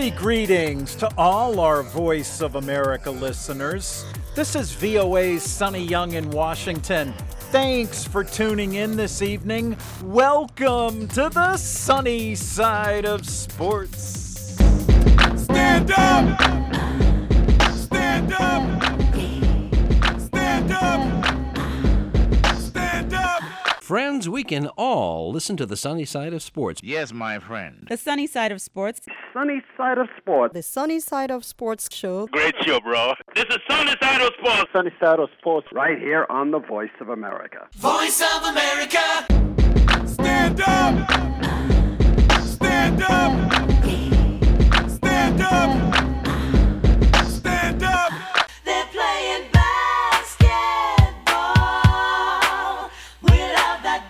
Many greetings to all our Voice of America listeners. This is VOA's Sonny Young in Washington. Thanks for tuning in this evening. Welcome to the sunny side of sports. Stand up! Stand up! Stand up! Stand up! Friends, we can all listen to the sunny side of sports. Yes, my friend. The sunny side of sports. Sunny Side of Sports. The Sunny Side of Sports show. Great show, bro. This is Sunny Side of Sports. Sunny Side of Sports right here on the Voice of America. Voice of America! Stand up! Stand up! Stand up! Stand up! They're playing basketball. We love that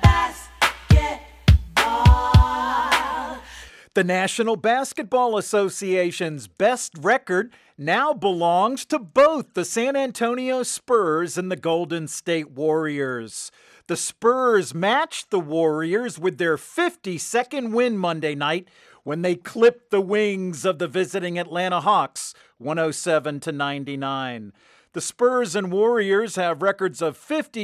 basketball. The National Basketball Association's best record now belongs to both the San Antonio Spurs and the Golden State Warriors. The Spurs matched the Warriors with their 52nd win Monday night when they clipped the wings of the visiting Atlanta Hawks 107-99. The Spurs and Warriors have records of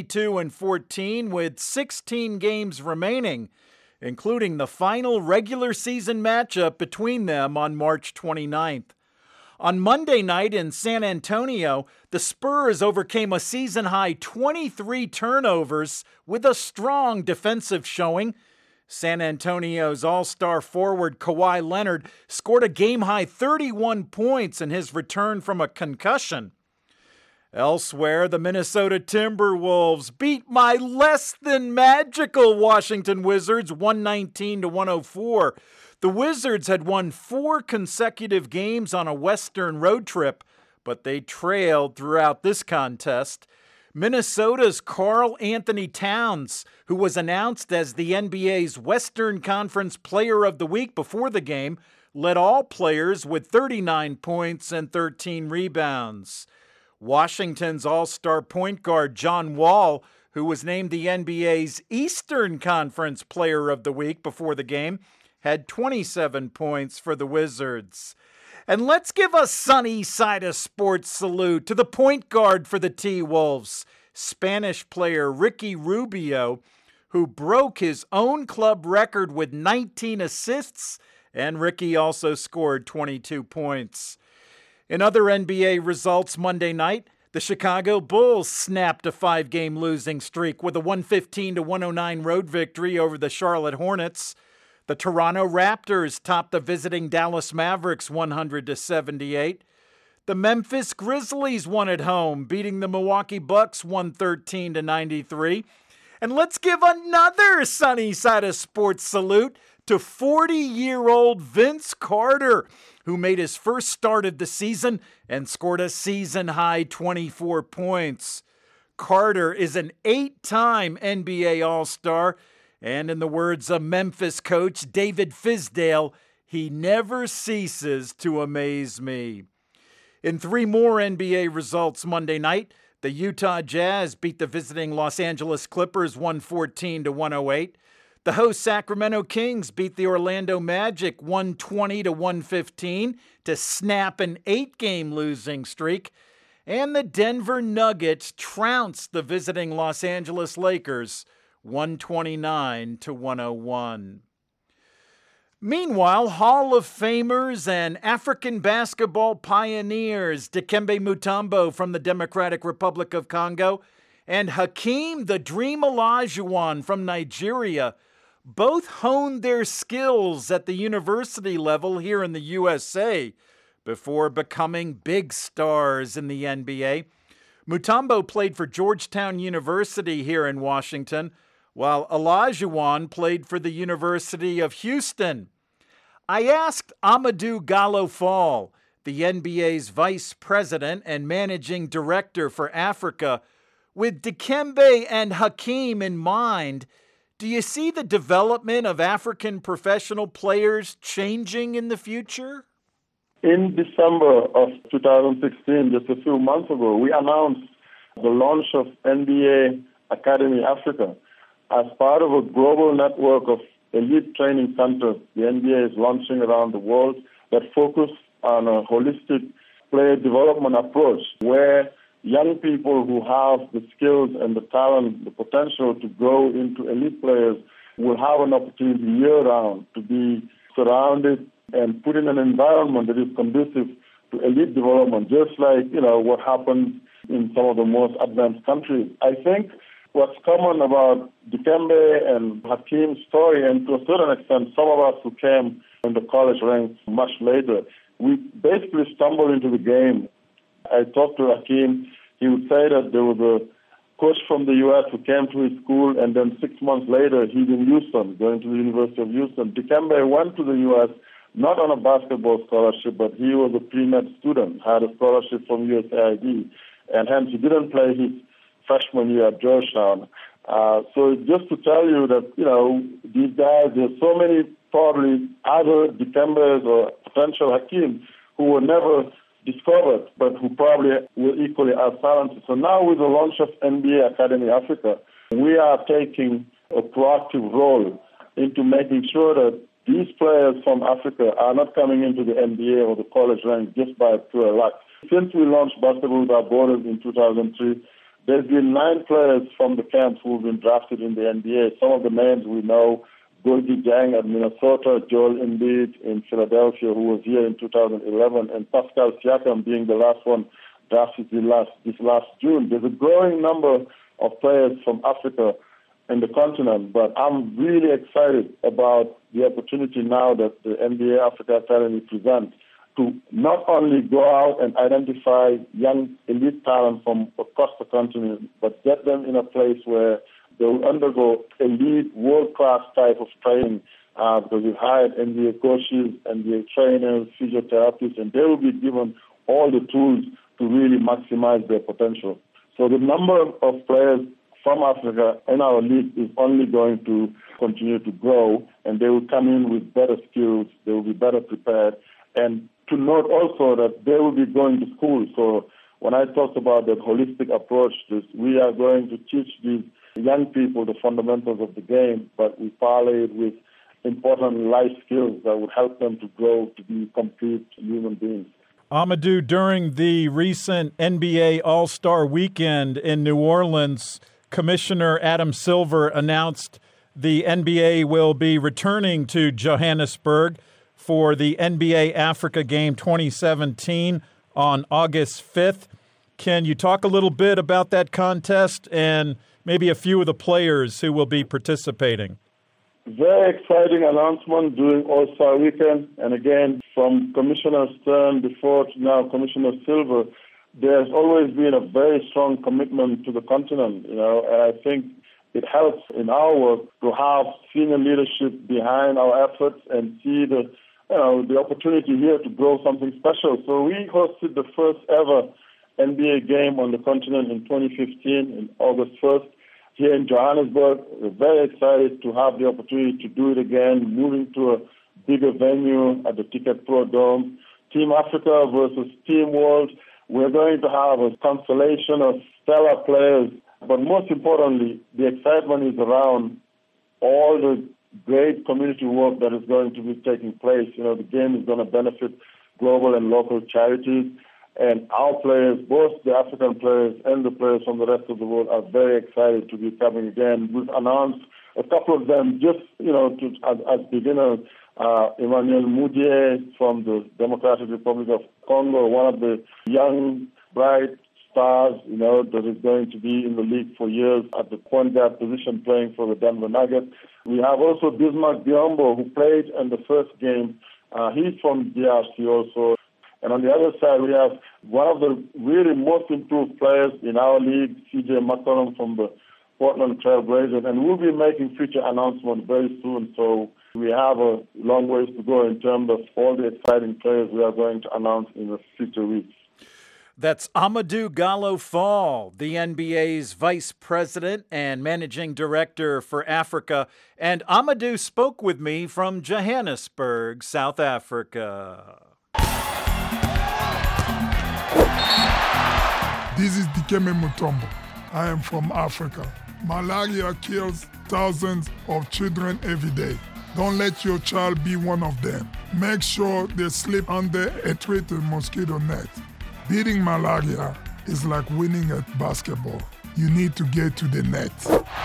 52-14 with 16 games remaining, including the final regular season matchup between them on March 29th. On Monday night in San Antonio, the Spurs overcame a season-high 23 turnovers with a strong defensive showing. San Antonio's all-star forward Kawhi Leonard scored a game-high 31 points in his return from a concussion. Elsewhere, the Minnesota Timberwolves beat my less-than-magical Washington Wizards 119-104. The Wizards had won 4 consecutive games on a Western road trip, but they trailed throughout this contest. Minnesota's Karl Anthony Towns, who was announced as the NBA's Western Conference Player of the Week before the game, led all players with 39 points and 13 rebounds. Washington's all-star point guard John Wall, who was named the NBA's Eastern Conference Player of the Week before the game, had 27 points for the Wizards. And let's give a sunny side of sports salute to the point guard for the T-Wolves, Spanish player Ricky Rubio, who broke his own club record with 19 assists, and Ricky also scored 22 points. In other NBA results Monday night, the Chicago Bulls snapped a 5-game losing streak with a 115-109 road victory over the Charlotte Hornets. The Toronto Raptors topped the visiting Dallas Mavericks 100-78. The Memphis Grizzlies won at home, beating the Milwaukee Bucks 113-93. And let's give another sunny side of sports salute to 40-year-old Vince Carter, who made his first start of the season and scored a season-high 24 points. Carter is an 8-time NBA All-Star, and in the words of Memphis coach David Fizdale, he never ceases to amaze me. In 3 more NBA results Monday night, the Utah Jazz beat the visiting Los Angeles Clippers 114-108. The host Sacramento Kings beat the Orlando Magic 120-115 to snap an 8-game losing streak. And the Denver Nuggets trounced the visiting Los Angeles Lakers 129-101. Meanwhile, Hall of Famers and African basketball pioneers Dikembe Mutombo from the Democratic Republic of Congo and Hakeem the Dream Olajuwon from Nigeria both honed their skills at the university level here in the USA before becoming big stars in the NBA. Mutombo played for Georgetown University here in Washington, while Olajuwon played for the University of Houston. I asked Amadou Gallo Fall, the NBA's vice president and managing director for Africa, with Dikembe and Hakeem in mind, do you see the development of African professional players changing in the future? In December of 2016, just a few months ago, we announced the launch of NBA Academy Africa. As part of a global network of elite training centers the NBA is launching around the world, that focus on a holistic player development approach where young people who have the skills and the talent, the potential to grow into elite players will have an opportunity year-round to be surrounded and put in an environment that is conducive to elite development, just like, what happens in some of the most advanced countries. I think what's common about Dikembe and Hakeem's story, and to a certain extent, some of us who came in the college ranks much later, we basically stumbled into the game. I talked to Hakeem. He would say that there was a coach from the U.S. who came to his school, and then 6 months later, he's in Houston, going to the University of Houston. Dikembe went to the U.S. not on a basketball scholarship, but he was a pre-med student, had a scholarship from USAID, and hence he didn't play his freshman year at Georgetown. So just to tell you that, these guys, there's so many probably other Dikembes or potential Hakeem who were never discovered, but who probably were equally as talented. So now with the launch of NBA Academy Africa, we are taking a proactive role into making sure that these players from Africa are not coming into the NBA or the college ranks just by pure luck. Since we launched Basketball Without Borders in 2003, there's been 9 players from the camps who've been drafted in the NBA. Some of the names we know: Gorgui Dieng at Minnesota, Joel Embiid in Philadelphia, who was here in 2011, and Pascal Siakam being the last one drafted this last June. There's a growing number of players from Africa in the continent, but I'm really excited about the opportunity now that the NBA Africa Academy presents to not only go out and identify young elite talent from across the continent, but get them in a place where they will undergo elite, world-class type of training, because we've hired NBA coaches, NBA trainers, physiotherapists, and they will be given all the tools to really maximize their potential. So the number of players from Africa in our league is only going to continue to grow, and they will come in with better skills, they will be better prepared, and to note also that they will be going to school. So when I talked about that holistic approach, we are going to teach these young people the fundamentals of the game, but we parlay it with important life skills that would help them to grow to be complete human beings. Amadou, during the recent NBA All-Star Weekend in New Orleans, Commissioner Adam Silver announced the NBA will be returning to Johannesburg for the NBA Africa Game 2017 on August 5th. Can you talk a little bit about that contest and maybe a few of the players who will be participating? Very exciting announcement during All-Star Weekend. And again, from Commissioner Stern before to now Commissioner Silver, there's always been a very strong commitment to the continent, and I think it helps in our work to have senior leadership behind our efforts and see the opportunity here to grow something special. So we hosted the first ever NBA game on the continent in 2015, in August 1st, here in Johannesburg. We're very excited to have the opportunity to do it again, moving to a bigger venue at the Ticket Pro Dome. Team Africa versus Team World. We're going to have a constellation of stellar players, but most importantly, the excitement is around all the great community work that is going to be taking place. The game is going to benefit global and local charities, and our players, both the African players and the players from the rest of the world, are very excited to be coming again. We've announced a couple of them just, as beginners. Emmanuel Mudiay from the Democratic Republic of Congo, one of the young, bright stars, that is going to be in the league for years at the point guard position playing for the Denver Nuggets. We have also Bismarck Biombo, who played in the first game. He's from DRC also. And on the other side, we have one of the really most improved players in our league, CJ McCollum from the Portland Trailblazers, and we'll be making future announcements very soon. So we have a long ways to go in terms of all the exciting players we are going to announce in the future weeks. That's Amadou Gallo-Fall, the NBA's Vice President and Managing Director for Africa. And Amadou spoke with me from Johannesburg, South Africa. This is Dikembe Mutombo. I am from Africa. Malaria kills thousands of children every day. Don't let your child be one of them. make sure they sleep under a treated mosquito net. Beating malaria is like winning at basketball. You need to get to the net.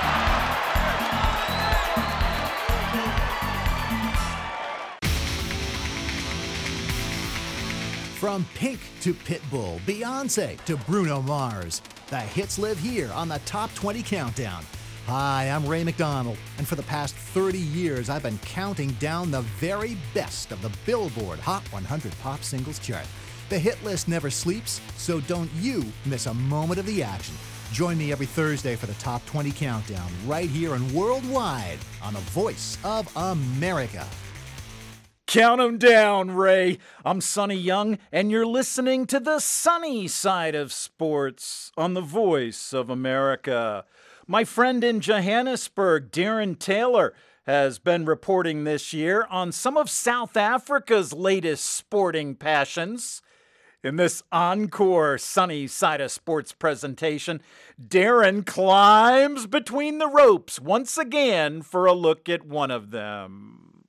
From Pink to Pitbull, Beyonce to Bruno Mars, the hits live here on the Top 20 Countdown. Hi, I'm Ray McDonald, and for the past 30 years, I've been counting down the very best of the Billboard Hot 100 Pop Singles chart. The hit list never sleeps, so don't you miss a moment of the action. Join me every Thursday for the Top 20 Countdown, right here and worldwide on the Voice of America. Count 'em down, Ray. I'm Sonny Young, and you're listening to the sunny side of sports on the Voice of America. My friend in Johannesburg, Darren Taylor, has been reporting this year on some of South Africa's latest sporting passions. In this encore sunny side of sports presentation, Darren climbs between the ropes once again for a look at one of them.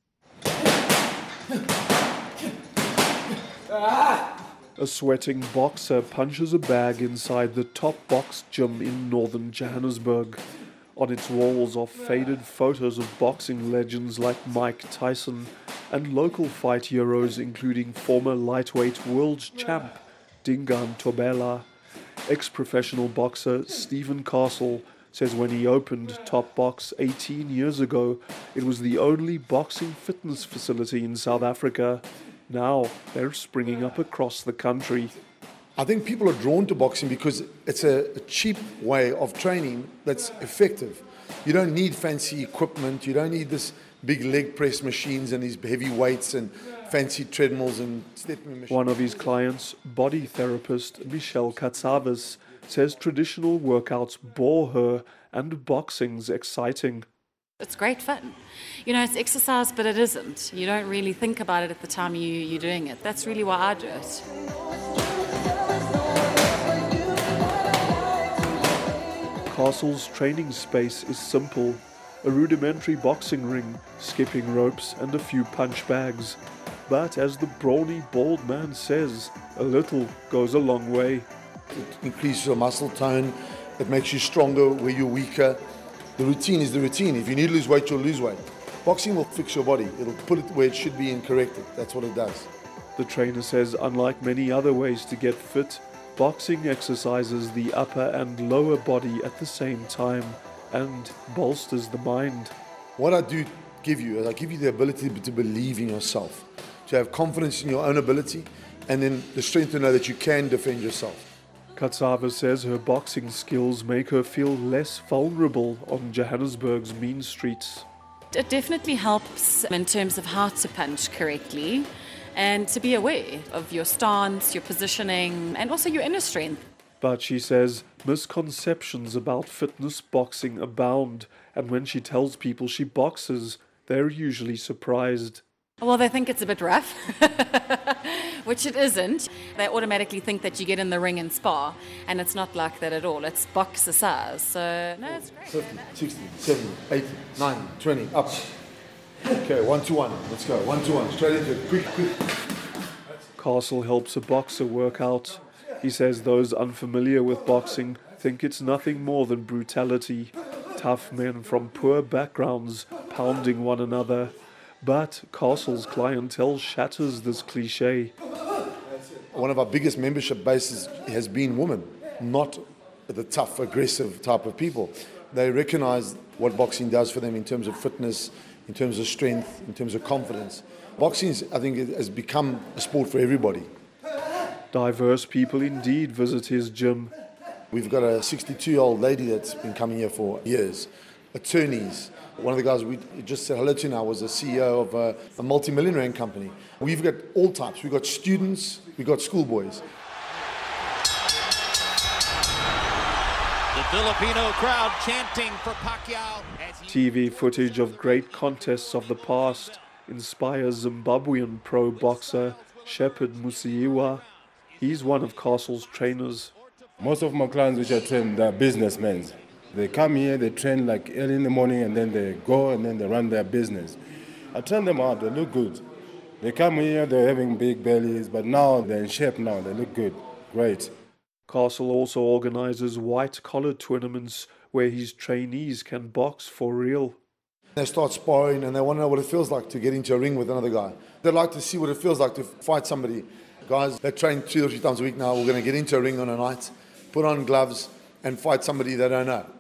A sweating boxer punches a bag inside the Top Box gym in northern Johannesburg. On its walls are faded photos of boxing legends like Mike Tyson and local fight heroes including former lightweight world champ Dingaan Thobela. Ex-professional boxer Stephen Castle says when he opened Top Box 18 years ago, it was the only boxing fitness facility in South Africa. Now they're springing up across the country. I think people are drawn to boxing because it's a cheap way of training that's effective. You don't need fancy equipment. You don't need this big leg press machines and these heavy weights and fancy treadmills and stepping machines. One of his clients, body therapist Michelle Katsavis, says traditional workouts bore her and boxing's exciting. It's great fun. You know, it's exercise, but it isn't. You don't really think about it at the time you're doing it. That's really why I do it. Castle's training space is simple. A rudimentary boxing ring, skipping ropes and a few punch bags. But as the brawny bald man says, a little goes a long way. It increases your muscle tone. It makes you stronger where you're weaker. The routine is the routine. If you need to lose weight, you'll lose weight. Boxing will fix your body. It'll put it where it should be and correct it. That's what it does. The trainer says unlike many other ways to get fit, boxing exercises the upper and lower body at the same time and bolsters the mind. What I do give you is I give you the ability to believe in yourself, to have confidence in your own ability, and then the strength to know that you can defend yourself. Katsava says her boxing skills make her feel less vulnerable on Johannesburg's mean streets. It definitely helps in terms of how to punch correctly and to be aware of your stance, your positioning, and also your inner strength. But she says misconceptions about fitness boxing abound, and when she tells people she boxes, they're usually surprised. Well, they think it's a bit rough, which it isn't. They automatically think that you get in the ring and spar, and it's not like that at all. It's boxer size, so no, it's great. 50, 60, 70, 80, 90, 20, up. Okay, 1-to-1. Let's go. 1-to-1. Straight into it. Quick. Castle helps a boxer work out. He says those unfamiliar with boxing think it's nothing more than brutality. Tough men from poor backgrounds pounding one another. But Castle's clientele shatters this cliche. One of our biggest membership bases has been women, not the tough, aggressive type of people. They recognize what boxing does for them in terms of fitness, in terms of strength, in terms of confidence. Boxing, I think, has become a sport for everybody. Diverse people indeed visit his gym. We've got a 62-year-old lady that's been coming here for years. Attorneys. One of the guys we just said hello to now was the CEO of a multi-million rand company. We've got all types. We've got students, we've got schoolboys. The Filipino crowd chanting for Pacquiao. TV footage of great contests of the past inspires Zimbabwean pro boxer Shepherd Musiiwa. He's one of Castle's trainers. Most of my clients which I train, they're businessmen. They come here, they train like early in the morning, and then they go and then they run their business. I train them out, they look good. They come here, they're having big bellies, but now they're in shape now. They look good. Great. Castle also organises white-collar tournaments where his trainees can box for real. They start sparring and they want to know what it feels like to get into a ring with another guy. They'd like to see what it feels like to fight somebody. Guys that train 2 or 3 times a week now, we're going to get into a ring on a night, put on gloves and fight somebody they don't know.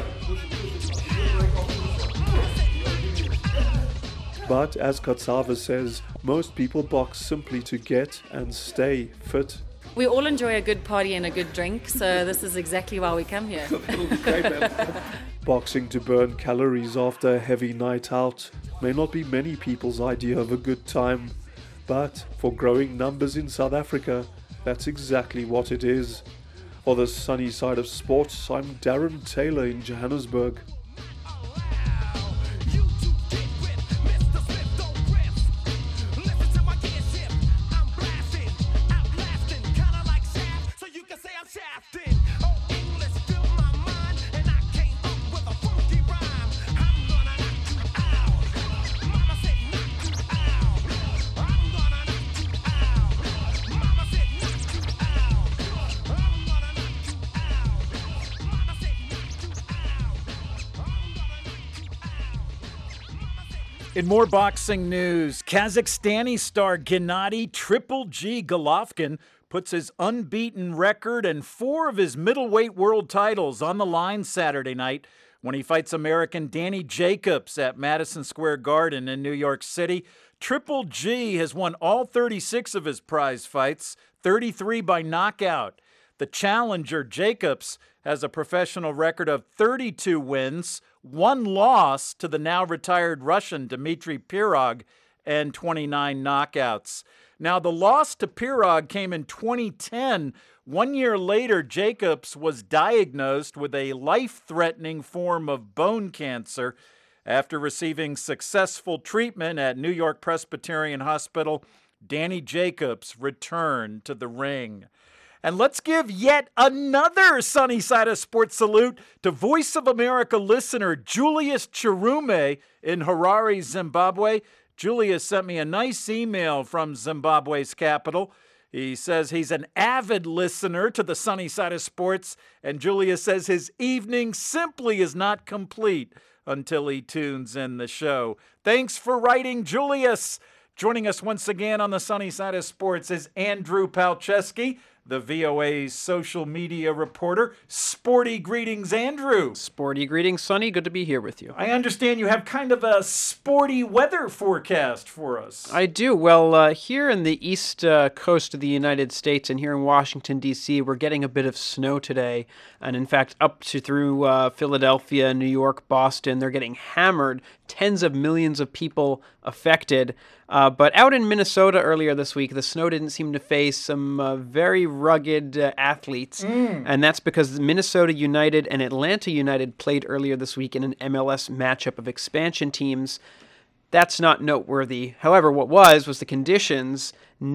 But as Katsava says, most people box simply to get and stay fit. We all enjoy a good party and a good drink, so this is exactly why we come here. Boxing to burn calories after a heavy night out may not be many people's idea of a good time, but for growing numbers in South Africa, that's exactly what it is. For the sunny side of sports, I'm Darren Taylor in Johannesburg. In more boxing news, Kazakhstani star Gennady Triple G Golovkin puts his unbeaten record and 4 of his middleweight world titles on the line Saturday night when he fights American Danny Jacobs at Madison Square Garden in New York City. Triple G has won all 36 of his prize fights, 33 by knockout. The challenger, Jacobs, has a professional record of 32 wins, 1 loss to the now-retired Russian Dmitry Pirog, and 29 knockouts. Now, the loss to Pirog came in 2010. 1 year later, Jacobs was diagnosed with a life-threatening form of bone cancer. After receiving successful treatment at New York Presbyterian Hospital, Danny Jacobs returned to the ring. And let's give yet another Sunny Side of Sports salute to Voice of America listener Julius Chirume in Harare, Zimbabwe. Julius sent me a nice email from Zimbabwe's capital. He says he's an avid listener to the Sunny Side of Sports, and Julius says his evening simply is not complete until he tunes in the show. Thanks for writing, Julius. Joining us once again on the Sunny Side of Sports is Andrew Palczewski, the VOA's social media reporter. Sporty greetings, Andrew. Sporty greetings, Sonny. Good to be here with you. I understand you have kind of a sporty weather forecast for us. I do. Well, here in the east coast of the United States and here in Washington, D.C., we're getting a bit of snow today. And in fact, up to through Philadelphia, New York, Boston, they're getting hammered. Tens of millions of people affected. But out in Minnesota earlier this week, the snow didn't seem to face some very rugged athletes. And that's because Minnesota United and Atlanta United played earlier this week in an MLS matchup of expansion teams. That's not noteworthy. However, what was the conditions,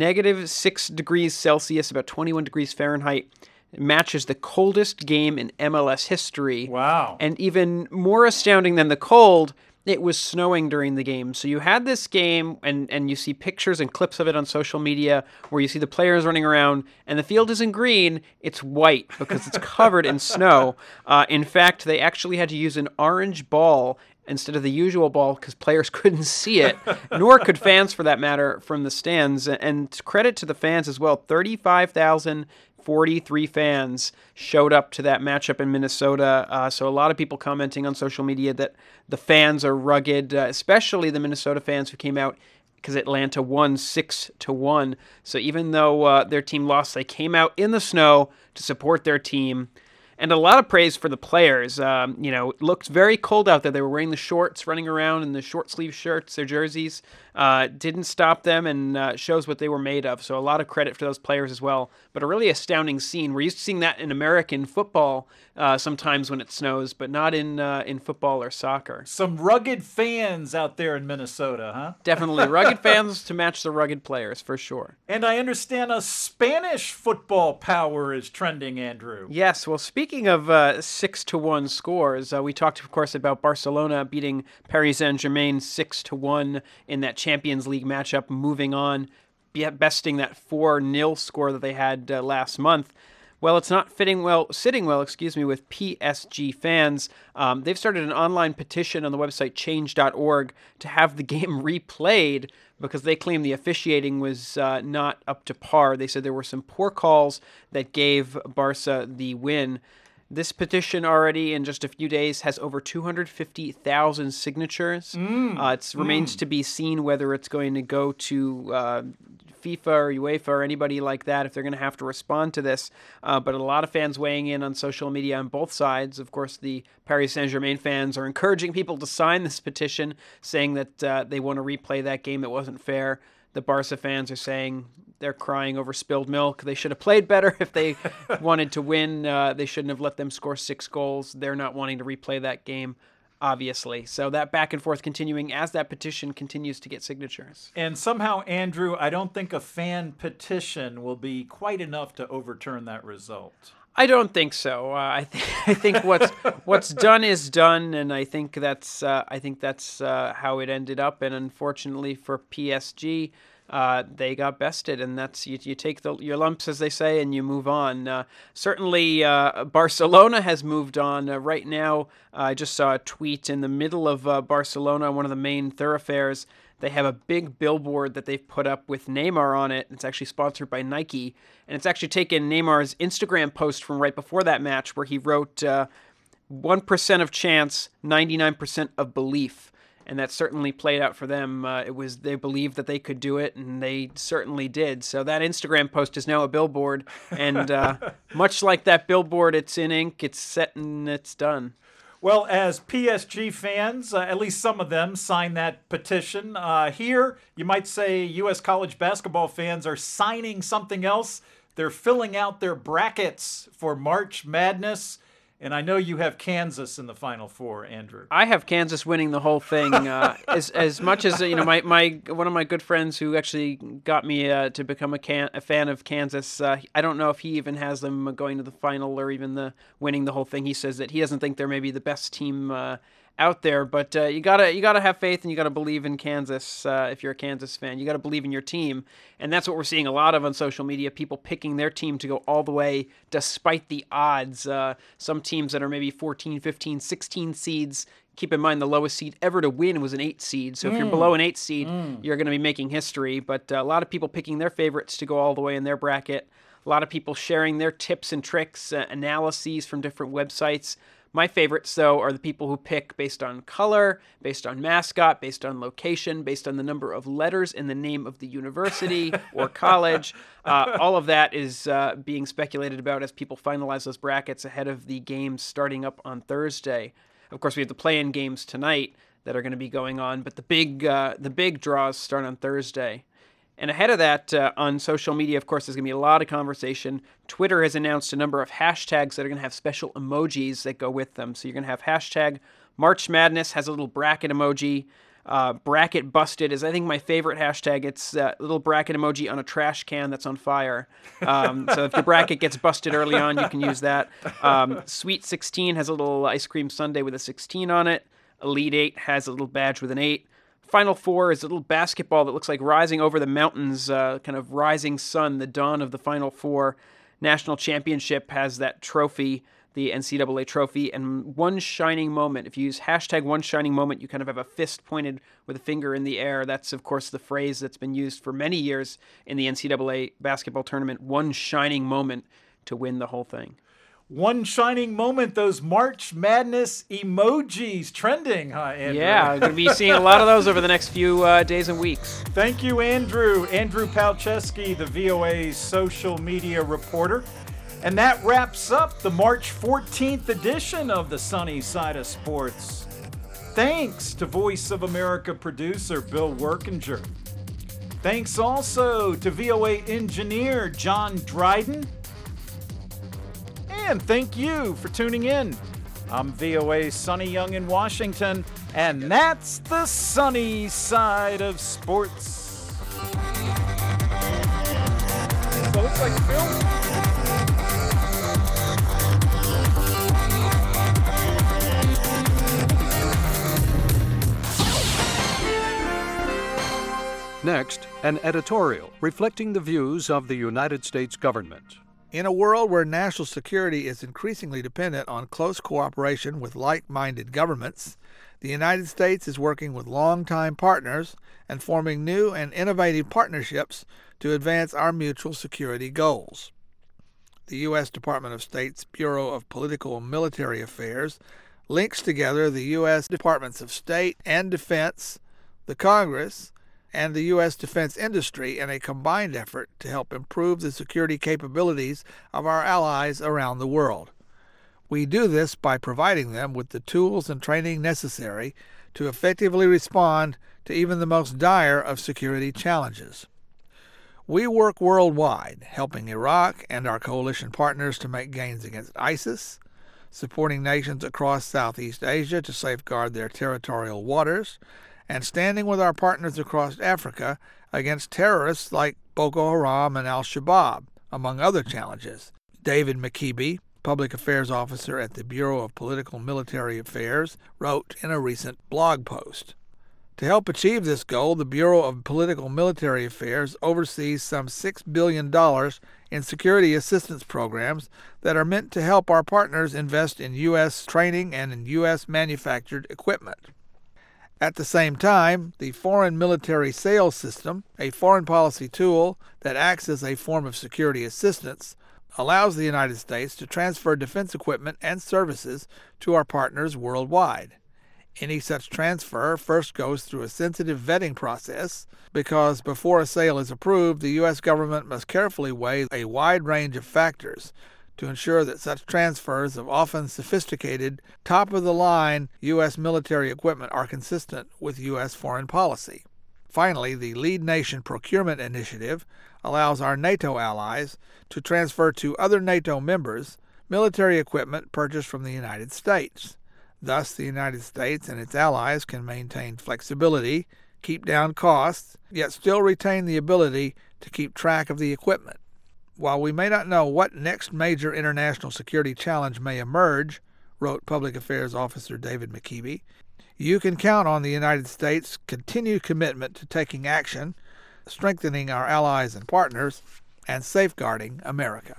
-6 degrees Celsius, about 21 degrees Fahrenheit, matches the coldest game in MLS history. Wow. And even more astounding than the cold, it was snowing during the game. So you had this game, and you see pictures and clips of it on social media where you see the players running around, and the field isn't green, it's white because it's covered in snow. In fact, they actually had to use an orange ball instead of the usual ball because players couldn't see it, nor could fans for that matter from the stands. And credit to the fans as well, 35,043 fans showed up to that matchup in Minnesota. So a lot of people commenting on social media that the fans are rugged, especially the Minnesota fans who came out because Atlanta won 6-1. So even though their team lost, they came out in the snow to support their team. And a lot of praise for the players. It looked very cold out there. They were wearing the shorts, running around in the short sleeve shirts, their jerseys. Didn't stop them and shows what they were made of. So a lot of credit for those players as well. But a really astounding scene. We're used to seeing that in American football sometimes when it snows, but not in football or soccer. Some rugged fans out there in Minnesota, huh? Definitely. Rugged fans to match the rugged players, for sure. And I understand a Spanish football power is trending, Andrew. Yes. Well, speaking Speaking of 6-1 scores, we talked, of course, about Barcelona beating Paris Saint-Germain 6-1 in that Champions League matchup, moving on, besting that 4-0 score that they had last month. Well, it's not sitting well, with PSG fans. They've started an online petition on the website change.org to have the game replayed because they claim the officiating was not up to par. They said there were some poor calls that gave Barca the win. This petition already in just a few days has over 250,000 signatures. It remains to be seen whether it's going to go to FIFA or UEFA or anybody like that, if they're going to have to respond to this. But a lot of fans weighing in on social media on both sides. Of course, the Paris Saint-Germain fans are encouraging people to sign this petition, saying that they want to replay that game that wasn't fair. The Barca fans are saying they're crying over spilled milk. They should have played better if they wanted to win. They shouldn't have let them score 6 goals. They're not wanting to replay that game, obviously. So that back and forth continuing as that petition continues to get signatures. And somehow, Andrew, I don't think a fan petition will be quite enough to overturn that result. I don't think so. I think what's done is done, and I think that's how it ended up. And unfortunately for PSG, they got bested, and that's you take your lumps, as they say, and you move on. Certainly, Barcelona has moved on. Right now, I just saw a tweet in the middle of Barcelona, one of the main thoroughfares. They have a big billboard that they've put up with Neymar on it. It's actually sponsored by Nike, and it's actually taken Neymar's Instagram post from right before that match where he wrote 1% of chance, 99% of belief. And that certainly played out for them. They believed that they could do it, and they certainly did. So that Instagram post is now a billboard, and much like that billboard, it's in ink, it's set, and it's done. Well, as PSG fans, at least some of them signed that petition. Here, you might say U.S. college basketball fans are signing something else. They're filling out their brackets for March Madness. And I know you have Kansas in the Final Four, Andrew. I have Kansas winning the whole thing. As much as my one of my good friends who actually got me to become a fan of Kansas. I don't know if he even has them going to the final or even winning the whole thing. He says that he doesn't think they're maybe the best team out there, but you gotta have faith and you gotta believe in Kansas. If you're a Kansas fan, you gotta believe in your team, and that's what we're seeing a lot of on social media. People picking their team to go all the way despite the odds. Some teams that are maybe 14, 15, 16 seeds. Keep in mind the lowest seed ever to win was an 8 seed. So if you're below an 8 seed, you're going to be making history. But a lot of people picking their favorites to go all the way in their bracket. A lot of people sharing their tips and tricks, analyses from different websites. My favorites, though, are the people who pick based on color, based on mascot, based on location, based on the number of letters in the name of the university or college. All of that is being speculated about as people finalize those brackets ahead of the games starting up on Thursday. Of course, we have the play-in games tonight that are going to be going on, but the big draws start on Thursday. And ahead of that, on social media, of course, there's going to be a lot of conversation. Twitter has announced a number of hashtags that are going to have special emojis that go with them. So you're going to have hashtag March Madness has a little bracket emoji. Bracket busted is, I think, my favorite hashtag. It's a little bracket emoji on a trash can that's on fire. So if your bracket gets busted early on, you can use that. Sweet 16 has a little ice cream sundae with a 16 on it. Elite 8 has a little badge with an 8. Final Four is a little basketball that looks like rising over the mountains, kind of rising sun, the dawn of the Final Four. National Championship has that trophy, the NCAA trophy, and one shining moment. If you use hashtag one shining moment, you kind of have a fist pointed with a finger in the air. That's, of course, the phrase that's been used for many years in the NCAA basketball tournament, one shining moment to win the whole thing. One shining moment, those March Madness emojis trending, huh, Andrew? Yeah, we're going to be seeing a lot of those over the next few days and weeks. Thank you, Andrew. Andrew Palczewski, the VOA's social media reporter. And that wraps up the March 14th edition of the Sunny Side of Sports. Thanks to Voice of America producer Bill Workinger. Thanks also to VOA engineer John Dryden. And thank you for tuning in. I'm VOA's Sonny Young in Washington, and that's the Sunny Side of Sports. So it looks like Phil. Next, an editorial reflecting the views of the United States government. In a world where national security is increasingly dependent on close cooperation with like-minded governments, the United States is working with longtime partners and forming new and innovative partnerships to advance our mutual security goals. The U.S. Department of State's Bureau of Political and Military Affairs links together the U.S. Departments of State and Defense, the Congress, and the U.S. defense industry in a combined effort to help improve the security capabilities of our allies around the world. We do this by providing them with the tools and training necessary to effectively respond to even the most dire of security challenges. We work worldwide, helping Iraq and our coalition partners to make gains against ISIS, supporting nations across Southeast Asia to safeguard their territorial waters, and standing with our partners across Africa against terrorists like Boko Haram and Al-Shabaab, among other challenges. David McKeeby, Public Affairs Officer at the Bureau of Political and Military Affairs, wrote in a recent blog post. To help achieve this goal, the Bureau of Political and Military Affairs oversees some $6 billion in security assistance programs that are meant to help our partners invest in U.S. training and in U.S. manufactured equipment. At the same time, the Foreign Military Sales System, a foreign policy tool that acts as a form of security assistance, allows the United States to transfer defense equipment and services to our partners worldwide. Any such transfer first goes through a sensitive vetting process because before a sale is approved, the U.S. government must carefully weigh a wide range of factors to ensure that such transfers of often sophisticated, top-of-the-line U.S. military equipment are consistent with U.S. foreign policy. Finally, the Lead Nation Procurement Initiative allows our NATO allies to transfer to other NATO members military equipment purchased from the United States. Thus, the United States and its allies can maintain flexibility, keep down costs, yet still retain the ability to keep track of the equipment. While we may not know what next major international security challenge may emerge, wrote Public Affairs Officer David McKeeby, you can count on the United States' continued commitment to taking action, strengthening our allies and partners, and safeguarding America.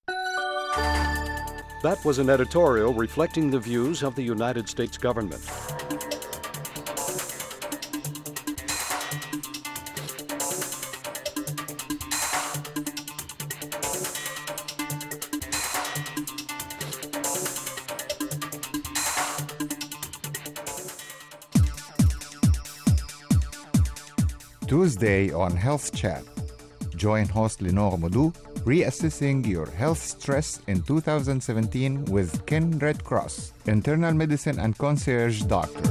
That was an editorial reflecting the views of the United States government. Tuesday on Health Chat. Join host Lenore Modou, reassessing your health stress in 2017 with Ken Red Cross, internal medicine and concierge doctor.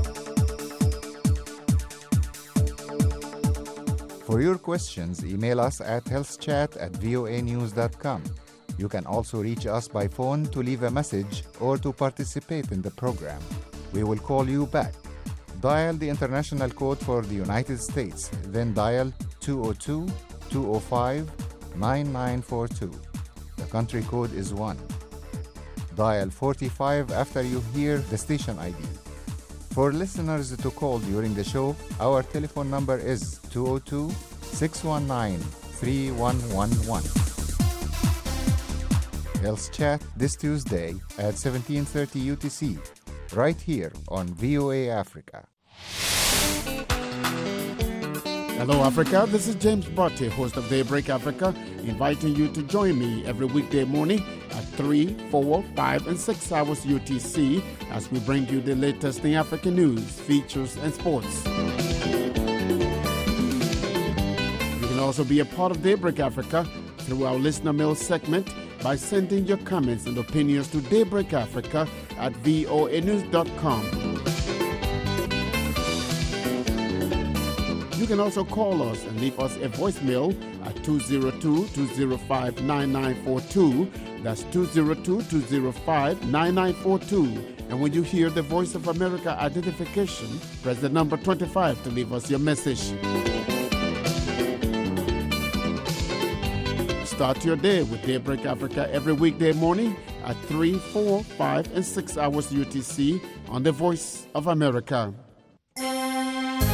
For your questions, email us at healthchat@voanews.com. You can also reach us by phone to leave a message or to participate in the program. We will call you back. Dial the international code for the United States, then dial 202-205-9942. The country code is 1. Dial 45 after you hear the station ID. For listeners to call during the show, our telephone number is 202-619-3111. Health Chat this Tuesday at 17:30 UTC, right here on VOA Africa. Hello, Africa. This is James Broughty, host of Daybreak Africa, inviting you to join me every weekday morning at 3, 4, 5, and 6 hours UTC as we bring you the latest in African news, features, and sports. You can also be a part of Daybreak Africa through our listener mail segment by sending your comments and opinions to daybreakafrica@voanews.com. You can also call us and leave us a voicemail at 202-205-9942. That's 202-205-9942. And when you hear the Voice of America identification, press the number 25 to leave us your message. Start your day with Daybreak Africa every weekday morning at 3, 4, 5, and 6 hours UTC on the Voice of America.